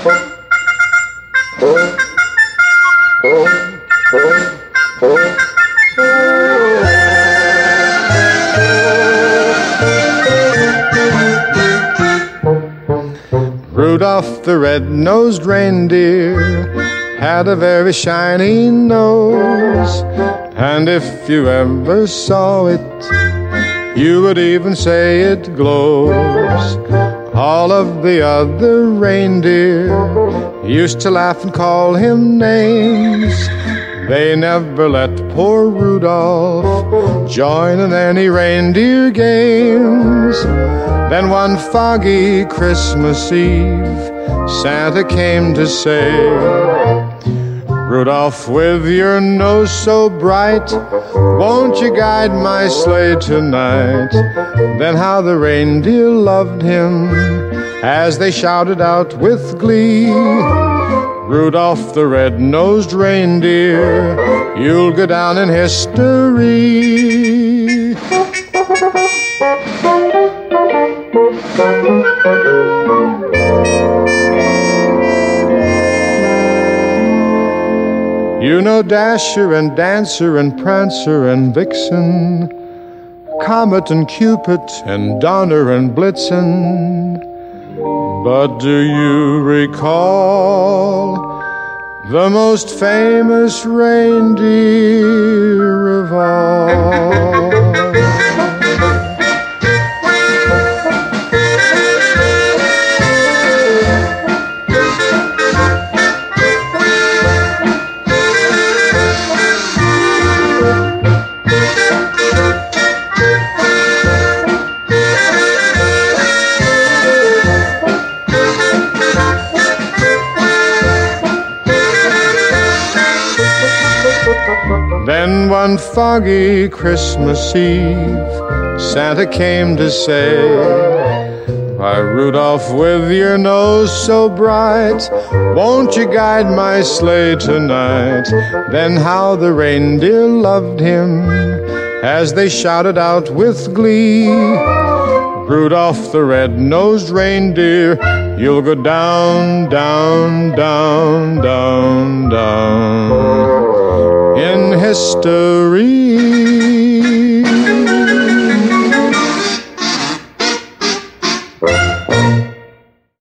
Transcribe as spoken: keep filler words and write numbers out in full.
Rudolph the red-nosed reindeer had a very shiny nose, and if you ever saw it, you would even say it glows. All of the other reindeer used to laugh and call him names. They never let poor Rudolph join in any reindeer games. Then one foggy Christmas Eve, Santa came to say, Rudolph, with your nose so bright, won't you guide my sleigh tonight? Then how the reindeer loved him as they shouted out with glee, Rudolph the red-nosed reindeer, you'll go down in history. You know Dasher and Dancer and Prancer and Vixen, Comet and Cupid and Donner and Blitzen. But do you recall the most famous reindeer of all? Then one foggy Christmas Eve, Santa came to say, why, Rudolph, with your nose so bright, won't you guide my sleigh tonight? Then how the reindeer loved him as they shouted out with glee, Rudolph the red-nosed reindeer, you'll go down, down, down, down, down in history.